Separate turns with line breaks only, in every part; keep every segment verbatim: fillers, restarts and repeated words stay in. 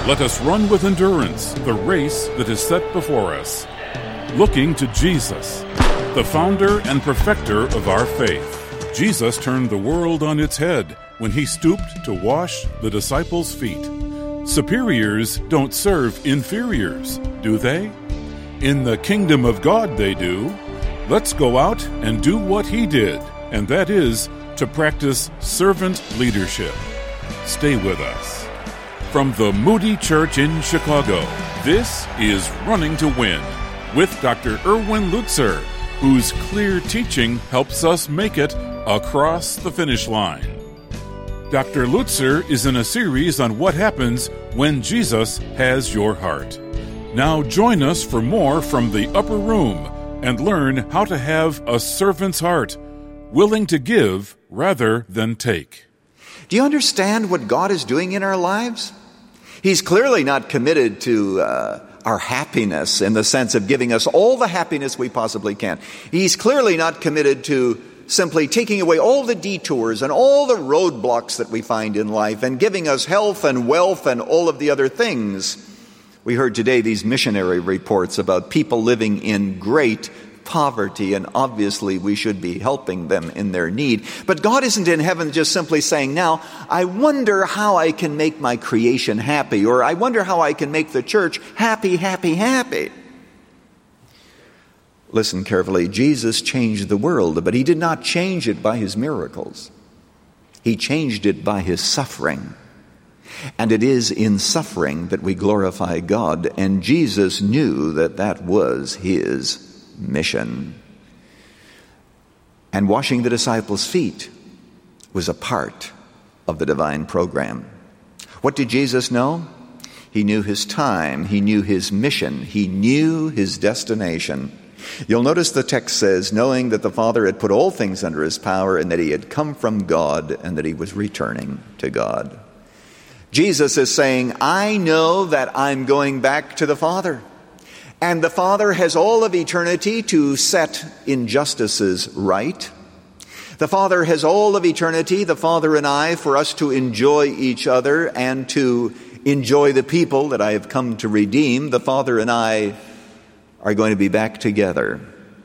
Let us run with endurance the race that is set before us, looking to Jesus, the founder and perfecter of our faith. Jesus turned the world on its head when he stooped to wash the disciples' feet. Superiors don't serve inferiors, do they? In the kingdom of God they do. Let's go out and do what he did, and that is to practice servant leadership. Stay with us. From the Moody Church in Chicago, this is Running to Win with Doctor Erwin Lutzer, whose clear teaching helps us make it across the finish line. Doctor Lutzer is in a series on what happens when Jesus has your heart. Now join us for more from the upper room and learn how to have a servant's heart, willing to give rather than take.
Do you understand what God is doing in our lives? He's clearly not committed to uh, our happiness in the sense of giving us all the happiness we possibly can. He's clearly not committed to simply taking away all the detours and all the roadblocks that we find in life and giving us health and wealth and all of the other things. We heard today these missionary reports about people living in great poverty, and obviously we should be helping them in their need. But God isn't in heaven just simply saying, now, I wonder how I can make my creation happy, or I wonder how I can make the church happy, happy, happy. Listen carefully. Jesus changed the world, but he did not change it by his miracles. He changed it by his suffering. And it is in suffering that we glorify God, and Jesus knew that that was his mission. And washing the disciples' feet was a part of the divine program. What did Jesus know? He knew his time. He knew his mission. He knew his destination. You'll notice the text says, knowing that the Father had put all things under his power and that he had come from God and that he was returning to God. Jesus is saying, I know that I'm going back to the Father. And the Father has all of eternity to set injustices right. The Father has all of eternity, the Father and I, for us to enjoy each other and to enjoy the people that I have come to redeem. The Father and I are going to be back together.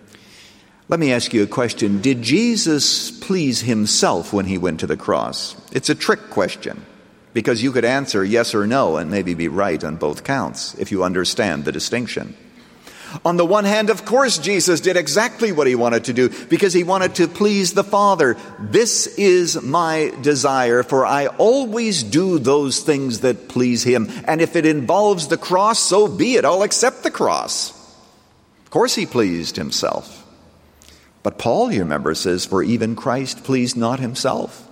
Let me ask you a question. Did Jesus please himself when he went to the cross? It's a trick question, because you could answer yes or no and maybe be right on both counts if you understand the distinction. On the one hand, of course, Jesus did exactly what he wanted to do because he wanted to please the Father. This is my desire, for I always do those things that please him. And if it involves the cross, so be it. I'll accept the cross. Of course he pleased himself. But Paul, you remember, says, for even Christ pleased not himself.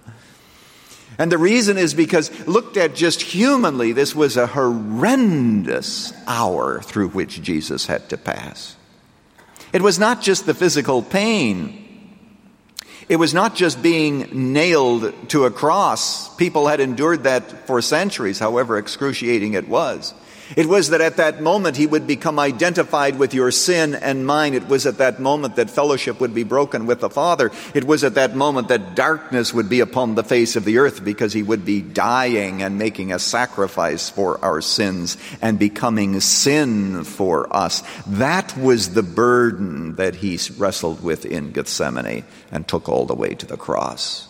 And the reason is because, looked at just humanly, this was a horrendous hour through which Jesus had to pass. It was not just the physical pain. It was not just being nailed to a cross. People had endured that for centuries, however excruciating it was. It was that at that moment he would become identified with your sin and mine. It was at that moment that fellowship would be broken with the Father. It was at that moment that darkness would be upon the face of the earth because he would be dying and making a sacrifice for our sins and becoming sin for us. That was the burden that he wrestled with in Gethsemane and took all the way to the cross.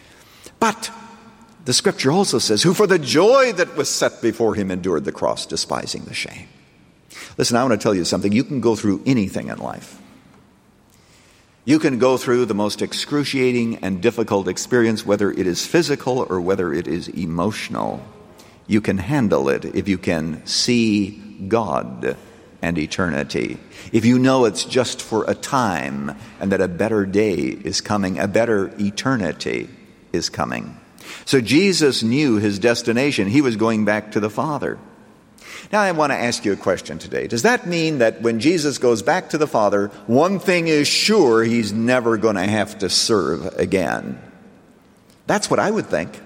But the scripture also says, who for the joy that was set before him endured the cross, despising the shame. Listen, I want to tell you something. You can go through anything in life. You can go through the most excruciating and difficult experience, whether it is physical or whether it is emotional. You can handle it if you can see God and eternity. If you know it's just for a time and that a better day is coming, a better eternity is coming. So Jesus knew his destination. He was going back to the Father. Now I want to ask you a question today. Does that mean that when Jesus goes back to the Father, one thing is sure, he's never going to have to serve again? That's what I would think.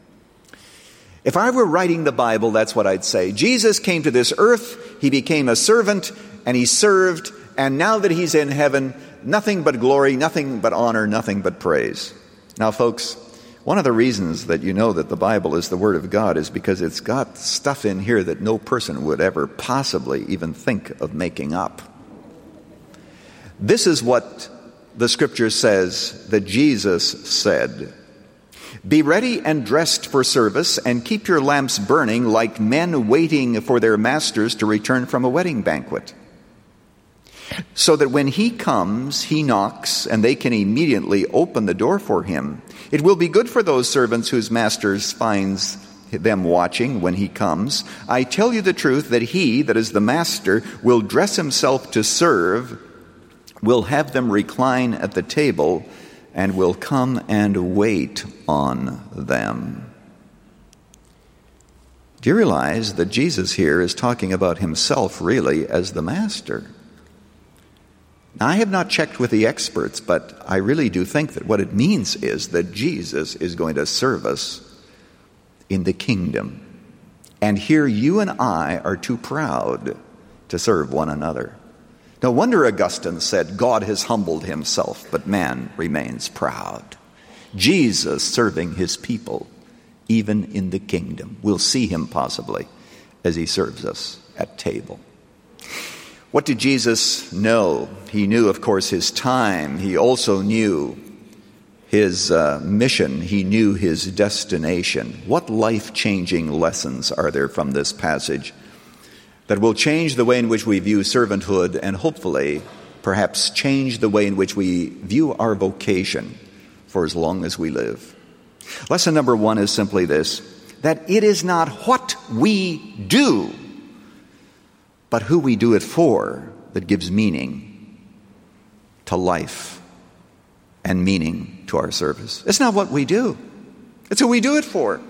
If I were writing the Bible, that's what I'd say. Jesus came to this earth, he became a servant, and he served, and now that he's in heaven, nothing but glory, nothing but honor, nothing but praise. Now, folks, One of the reasons that you know that the Bible is the Word of God is because it's got stuff in here that no person would ever possibly even think of making up. This is what the Scripture says that Jesus said. Be ready and dressed for service, and keep your lamps burning like men waiting for their masters to return from a wedding banquet. So that when he comes, he knocks, and they can immediately open the door for him. It will be good for those servants whose masters finds them watching when he comes. I tell you the truth, that he, that is the master, will dress himself to serve, will have them recline at the table, and will come and wait on them. Do you realize that Jesus here is talking about himself really as the master? Now, I have not checked with the experts, but I really do think that what it means is that Jesus is going to serve us in the kingdom. And here you and I are too proud to serve one another. No wonder Augustine said, God has humbled himself, but man remains proud. Jesus serving his people, even in the kingdom. We'll see him possibly as he serves us at table. What did Jesus know? He knew, of course, his time. He also knew his uh, mission. He knew his destination. What life-changing lessons are there from this passage that will change the way in which we view servanthood and hopefully perhaps change the way in which we view our vocation for as long as we live? Lesson number one is simply this, that it is not what we do, but who we do it for that gives meaning to life and meaning to our service. It's not what we do. It's who we do it for.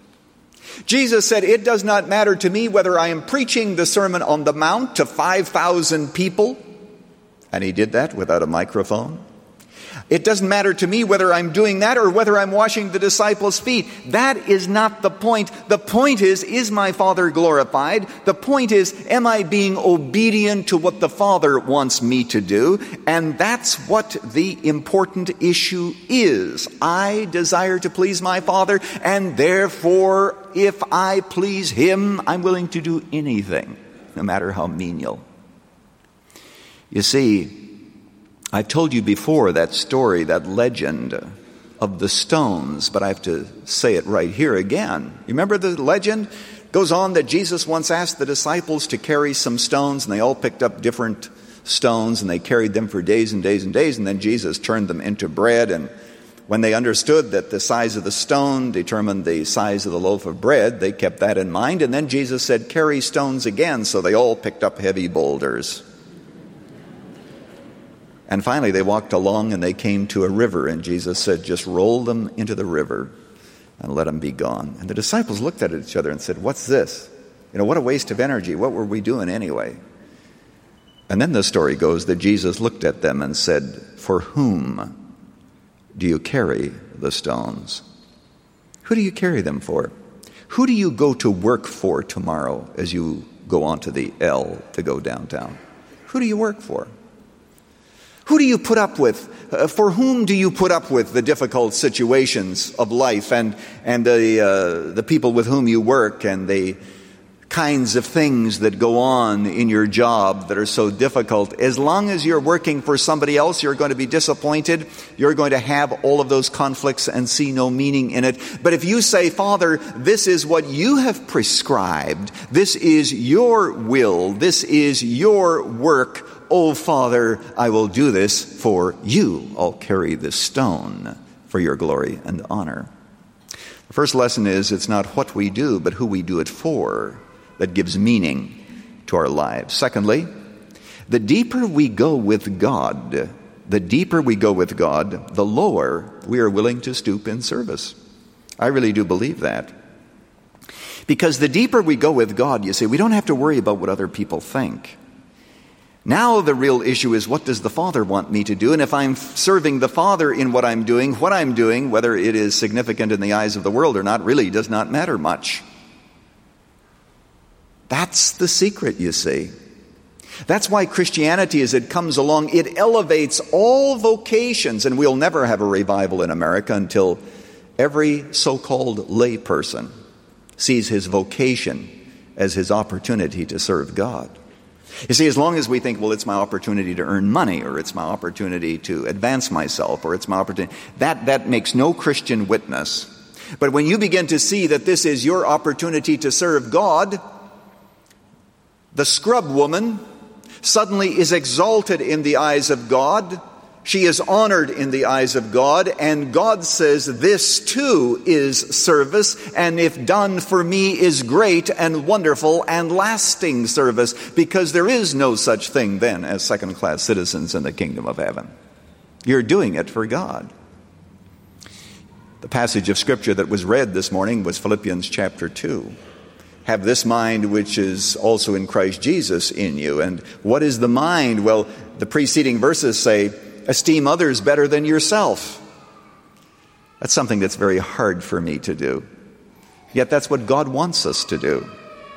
Jesus said, it does not matter to me whether I am preaching the Sermon on the Mount to five thousand people, and he did that without a microphone. It doesn't matter to me whether I'm doing that or whether I'm washing the disciples' feet. That is not the point. The point is, is my Father glorified? The point is, am I being obedient to what the Father wants me to do? And that's what the important issue is. I desire to please my Father, and therefore, if I please him, I'm willing to do anything, no matter how menial. You see, I've told you before that story, that legend of the stones, but I have to say it right here again. You remember the legend? It goes on that Jesus once asked the disciples to carry some stones, and they all picked up different stones, and they carried them for days and days and days, and then Jesus turned them into bread. And when they understood that the size of the stone determined the size of the loaf of bread, they kept that in mind. And then Jesus said, carry stones again, so they all picked up heavy boulders. And finally they walked along and they came to a river, and Jesus said, just roll them into the river and let them be gone. And the disciples looked at each other and said, what's this? You know, what a waste of energy. What were we doing anyway? And then the story goes that Jesus looked at them and said, for whom do you carry the stones? Who do you carry them for? Who do you go to work for tomorrow as you go onto the L to go downtown? Who do you work for? Who do you put up with? Uh, for whom do you put up with the difficult situations of life and and the uh, the people with whom you work and the kinds of things that go on in your job that are so difficult? As long as you're working for somebody else, you're going to be disappointed. You're going to have all of those conflicts and see no meaning in it. But if you say, Father, this is what you have prescribed, this is your will, this is your work, oh, Father, I will do this for you. I'll carry this stone for your glory and honor. The first lesson is it's not what we do, but who we do it for that gives meaning to our lives. Secondly, the deeper we go with God, the deeper we go with God, the lower we are willing to stoop in service. I really do believe that. Because the deeper we go with God, you see, we don't have to worry about what other people think. Now the real issue is, what does the Father want me to do? And if I'm serving the Father in what I'm doing, what I'm doing, whether it is significant in the eyes of the world or not, really does not matter much. That's the secret, you see. That's why Christianity, as it comes along, it elevates all vocations. And we'll never have a revival in America until Every so-called layperson sees his vocation as his opportunity to serve God. You see, as long as we think, well, it's my opportunity to earn money, or it's my opportunity to advance myself, or it's my opportunity, that, that makes no Christian witness. But when you begin to see that this is your opportunity to serve God, the scrub woman suddenly is exalted in the eyes of God. She is honored in the eyes of God, and God says this too is service, and if done for me is great and wonderful and lasting service, because there is no such thing then as second-class citizens in the kingdom of heaven. You're doing it for God. The passage of Scripture that was read this morning was Philippians chapter two. Have this mind which is also in Christ Jesus in you. And what is the mind? Well, the preceding verses say, esteem others better than yourself. That's something that's very hard for me to do. Yet that's what God wants us to do.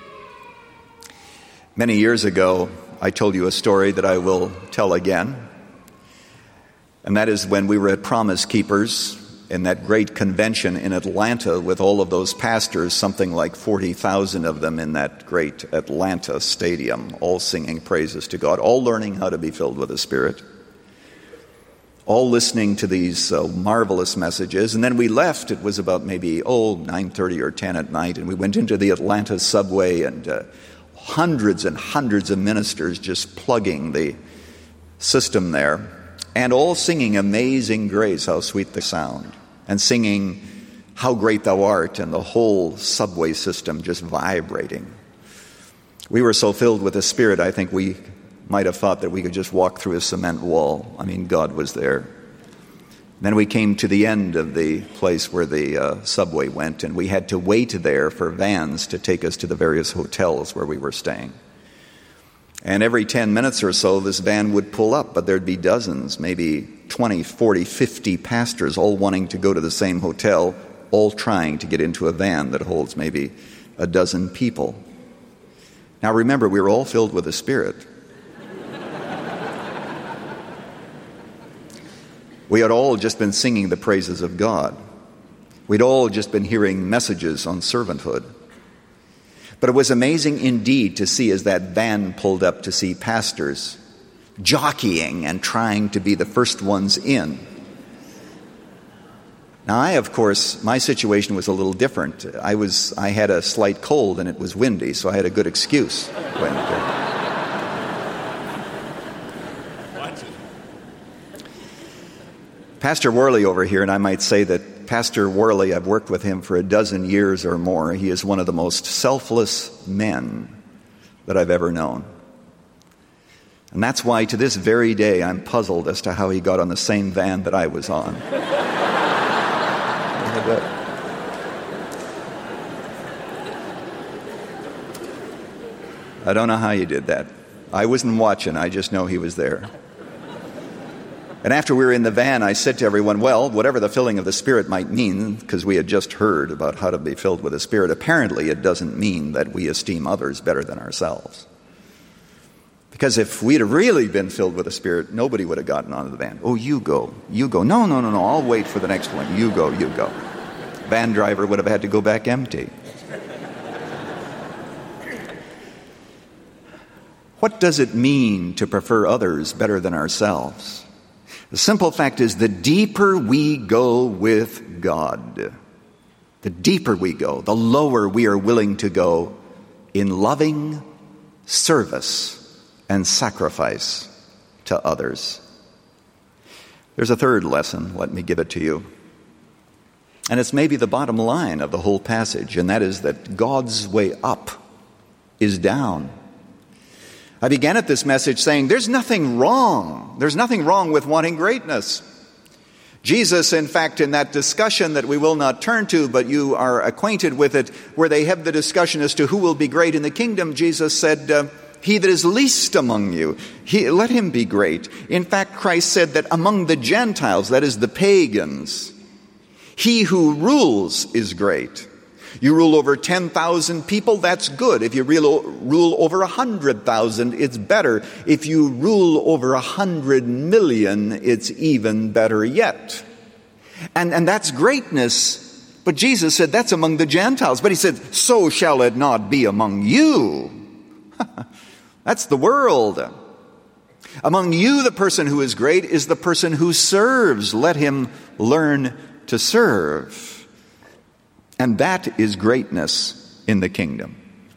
Many years ago, I told you a story that I will tell again. And that is when we were at Promise Keepers in that great convention in Atlanta with all of those pastors, something like forty thousand of them in that great Atlanta stadium, all singing praises to God, all learning how to be filled with the Spirit, all listening to these uh, marvelous messages. And then we left. It was about maybe, oh, nine thirty or ten at night, and we went into the Atlanta subway, and uh, hundreds and hundreds of ministers just plugging the system there, and all singing Amazing Grace, how sweet the sound, and singing How Great Thou Art, and the whole subway system just vibrating. We were so filled with the Spirit, I think we might have thought that we could just walk through a cement wall. I mean, God was there. Then we came to the end of the place where the uh, subway went, and we had to wait there for vans to take us to the various hotels where we were staying. And every ten minutes or so, this van would pull up, but there'd be dozens, maybe twenty, forty, fifty pastors all wanting to go to the same hotel, all trying to get into a van that holds maybe a dozen people. Now remember, we were all filled with the Spirit. We had all just been singing the praises of God. We'd all just been hearing messages on servanthood. But it was amazing indeed to see as that van pulled up to see pastors jockeying and trying to be the first ones in. Now I, of course, my situation was a little different. I was, I had a slight cold and it was windy, so I had a good excuse. When, uh, Pastor Worley over here, and I might say that Pastor Worley, I've worked with him for a dozen years or more. He is one of the most selfless men that I've ever known. And that's why to this very day I'm puzzled as to how he got on the same van that I was on. I don't know how you did that. I wasn't watching, I just know he was there. And after we were in the van, I said to everyone, well, whatever the filling of the Spirit might mean, because we had just heard about how to be filled with the Spirit, apparently it doesn't mean that we esteem others better than ourselves. Because if we'd have really been filled with the Spirit, nobody would have gotten onto the van. Oh, you go, you go. No, no, no, no, I'll wait for the next one. You go, you go. Van driver would have had to go back empty. What does it mean to prefer others better than ourselves? The simple fact is, the deeper we go with God, the deeper we go, the lower we are willing to go in loving service and sacrifice to others. There's a third lesson, let me give it to you. And it's maybe the bottom line of the whole passage, and that is that God's way up is down. I began at this message saying there's nothing wrong. There's nothing wrong with wanting greatness. Jesus, in fact, in that discussion that we will not turn to, but you are acquainted with it, where they have the discussion as to who will be great in the kingdom, Jesus said, uh, he that is least among you, he, let him be great. In fact, Christ said that among the Gentiles, that is the pagans, he who rules is great. You rule over ten thousand people, that's good. If you rule, rule over one hundred thousand, it's better. If you rule over one hundred million, it's even better yet. And, and that's greatness But Jesus said, that's among the Gentiles. But he said, so shall it not be among you. That's the world. Among you, the person who is great is the person who serves. Let him learn to serve. And that is greatness in the kingdom.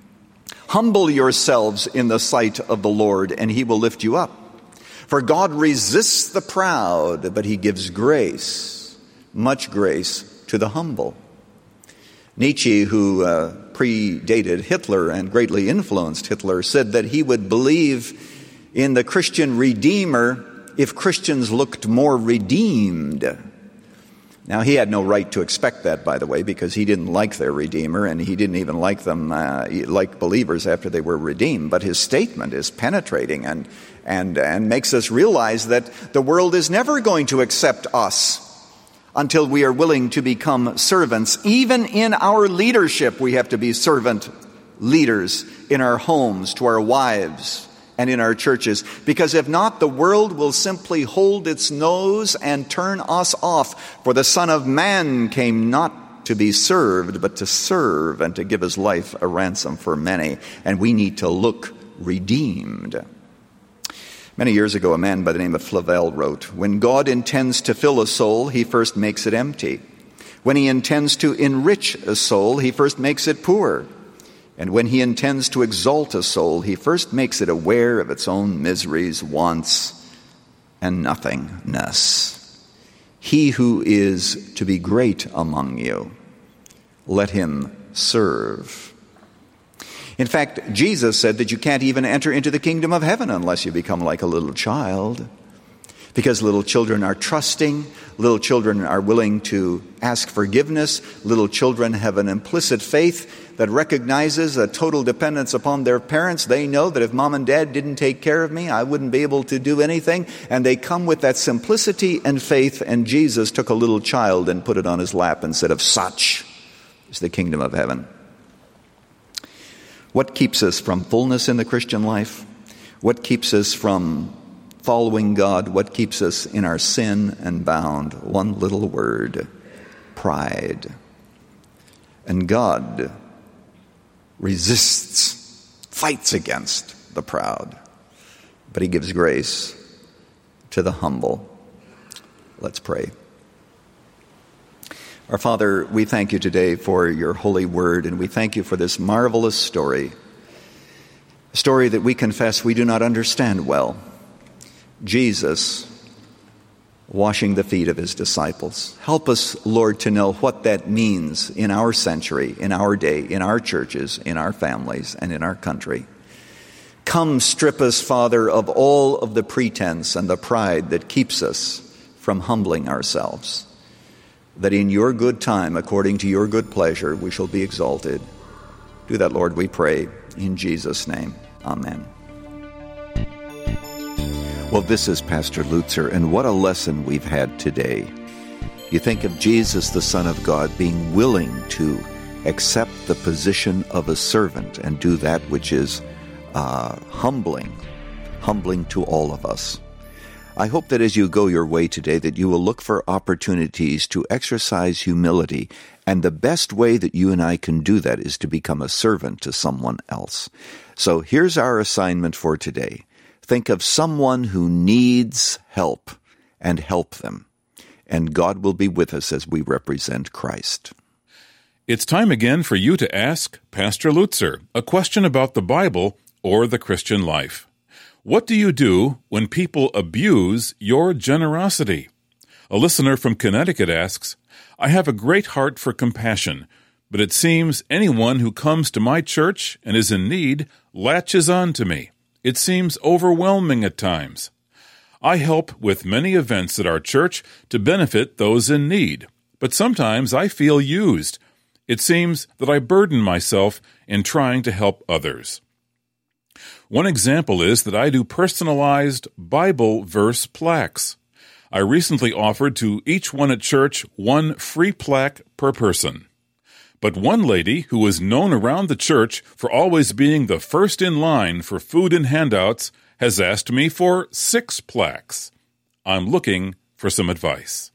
Humble yourselves in the sight of the Lord, and he will lift you up. For God resists the proud, but he gives grace, much grace, to the humble. Nietzsche, who uh, predated Hitler and greatly influenced Hitler, said that he would believe in the Christian Redeemer if Christians looked more redeemed. Now, he had no right to expect that, by the way, because he didn't like their Redeemer, and he didn't even like them uh, like believers after they were redeemed. But his statement is penetrating and, and, and makes us realize that the world is never going to accept us until we are willing to become servants. Even in our leadership, we have to be servant leaders in our homes, to our wives, and in our churches. Because if not, the world will simply hold its nose and turn us off. For the Son of Man came not to be served, but to serve and to give his life a ransom for many. And we need to look redeemed. Many years ago, a man by the name of Flavel wrote, when God intends to fill a soul, he first makes it empty. When he intends to enrich a soul, he first makes it poor. And when he intends to exalt a soul, he first makes it aware of its own miseries, wants, and nothingness. He who is to be great among you, let him serve. In fact, Jesus said that you can't even enter into the kingdom of heaven unless you become like a little child. Because little children are trusting, little children are willing to ask forgiveness, little children have an implicit faith that recognizes a total dependence upon their parents. They know that if mom and dad didn't take care of me, I wouldn't be able to do anything. And they come with that simplicity and faith, and Jesus took a little child and put it on his lap and said, of such is the kingdom of heaven. What keeps us from fullness in the Christian life? What keeps us from following God? What keeps us in our sin and bound? One little word: pride. And God resists, fights against the proud, but he gives grace to the humble. Let's pray. Our Father, we thank you today for your holy word, and we thank you for this marvelous story, a story that we confess we do not understand well. Jesus washing the feet of his disciples. Help us, Lord, to know what that means in our century, in our day, in our churches, in our families, and in our country. Come, strip us, Father, of all of the pretense and the pride that keeps us from humbling ourselves, that in your good time, according to your good pleasure, we shall be exalted. Do that, Lord, we pray, in Jesus' name. Amen. Well, this is Pastor Lutzer, and what a lesson we've had today. You think of Jesus, the Son of God, being willing to accept the position of a servant and do that which is uh, humbling, humbling to all of us. I hope that as you go your way today, that you will look for opportunities to exercise humility, and the best way that you and I can do that is to become a servant to someone else. So here's our assignment for today. Think of someone who needs help and help them, and God will be with us as we represent Christ.
It's time again for you to ask Pastor Lutzer a question about the Bible or the Christian life. What do you do when people abuse your generosity? A listener from Connecticut asks, I have a great heart for compassion, but it seems anyone who comes to my church and is in need latches on to me. It seems overwhelming at times. I help with many events at our church to benefit those in need, but sometimes I feel used. It seems that I burden myself in trying to help others. One example is that I do personalized Bible verse plaques. I recently offered to each one at church one free plaque per person. But one lady, who was known around the church for always being the first in line for food and handouts, has asked me for six plaques. I'm looking for some advice.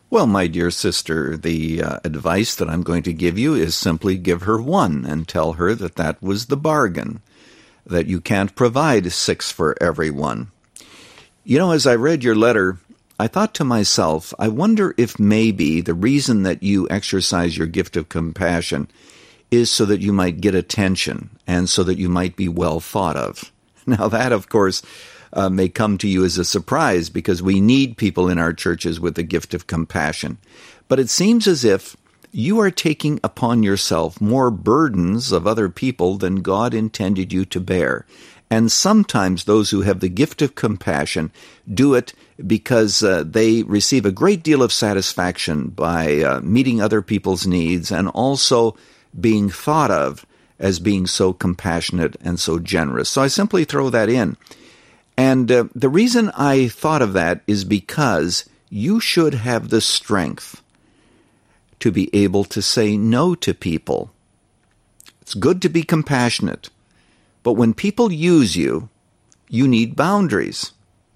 Well, my dear sister, the uh, advice that I'm going to give you is simply give her one and tell her that that was the bargain, that you can't provide six for everyone. You know, as I read your letter, I thought to myself, I wonder if maybe the reason that you exercise your gift of compassion is so that you might get attention and so that you might be well thought of. Now that, of course, uh, may come to you as a surprise because we need people in our churches with the gift of compassion. But it seems as if you are taking upon yourself more burdens of other people than God intended you to bear. And sometimes those who have the gift of compassion do it because uh, they receive a great deal of satisfaction by uh, meeting other people's needs and also being thought of as being so compassionate and so generous. So I simply throw that in. And uh, the reason I thought of that is because you should have the strength to be able to say no to people. It's good to be compassionate, but when people use you, you need boundaries.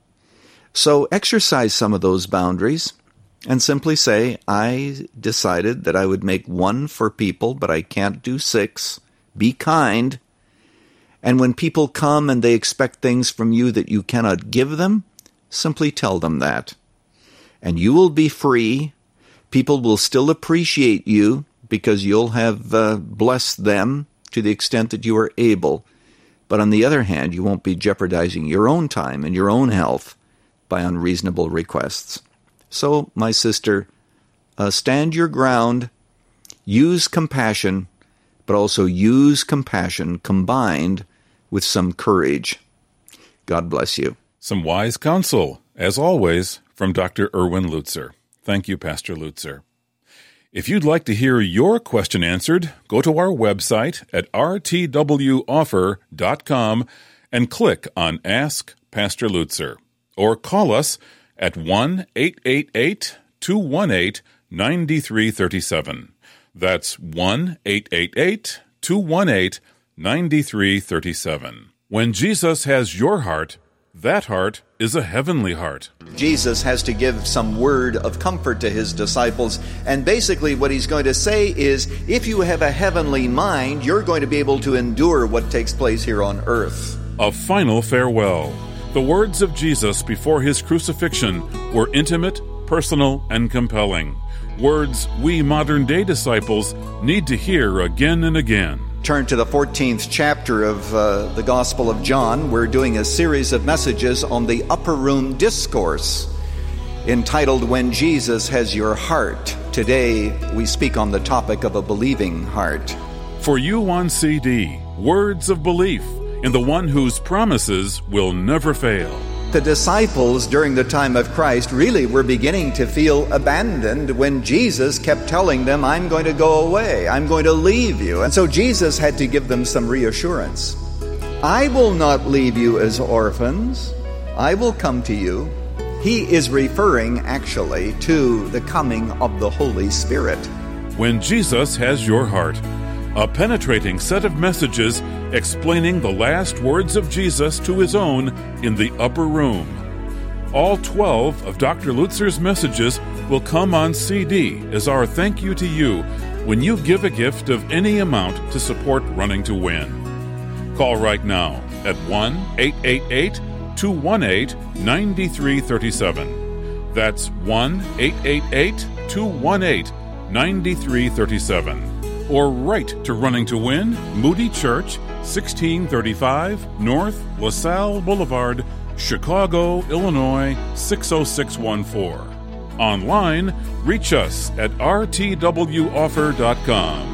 So exercise some of those boundaries and simply say, I decided that I would make one for people, but I can't do six. Be kind. And when people come and they expect things from you that you cannot give them, simply tell them that. And you will be free. People will still appreciate you because you'll have uh, blessed them to the extent that you are able. But on the other hand, you won't be jeopardizing your own time and your own health by unreasonable requests. So, my sister, uh, stand your ground, use compassion, but also use compassion combined with some courage. God bless you.
Some wise counsel, as always, from Doctor Erwin Lutzer. Thank you, Pastor Lutzer. If you'd like to hear your question answered, go to our website at r t w offer dot com and click on Ask Pastor Lutzer, or call us at one eight eight eight, two one eight, nine three three seven. That's one eight eight eight, two one eight, nine three three seven. When Jesus has your heart, that heart is a heavenly heart.
Jesus has to give some word of comfort to his disciples, and basically what he's going to say is, if you have a heavenly mind, you're going to be able to endure what takes place here on earth.
A final farewell. The words of Jesus before his crucifixion were intimate, personal, and compelling. Words we modern-day disciples need to hear again and again.
Turn to the fourteenth chapter of uh, the Gospel of John. We're doing a series of messages on the Upper Room Discourse entitled When Jesus Has Your Heart. Today we speak on the topic of a believing heart.
For you on C D, words of belief in the one whose promises will never fail.
The disciples during the time of Christ really were beginning to feel abandoned when Jesus kept telling them, I'm going to go away, I'm going to leave you. And so Jesus had to give them some reassurance. I will not leave you as orphans, I will come to you. He is referring actually to the coming of the Holy Spirit.
When Jesus has your heart, a penetrating set of messages explaining the last words of Jesus to his own in the upper room. All twelve of Doctor Lutzer's messages will come on C D as our thank you to you when you give a gift of any amount to support Running to Win. Call right now at one eight eight eight, two one eight, nine three three seven. That's one eight eight eight, two one eight, nine three three seven. Or write to Running to Win, Moody Church, sixteen thirty-five North LaSalle Boulevard, Chicago, Illinois, six oh six one four. Online, reach us at r t w offer dot com.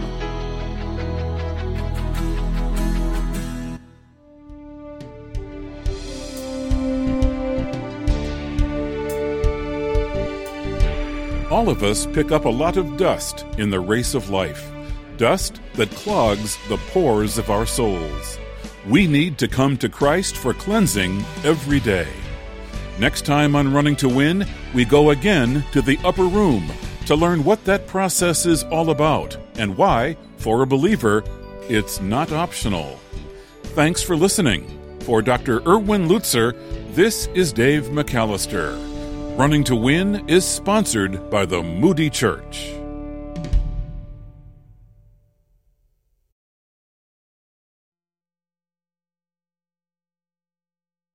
All of us pick up a lot of dust in the race of life. Dust that clogs the pores of our souls. We need to come to Christ for cleansing every day. Next time on Running to Win, we go again to the upper room to learn what that process is all about and why, for a believer, it's not optional. Thanks for listening. For Doctor Erwin Lutzer, this is Dave McAllister. Running to Win is sponsored by the Moody Church.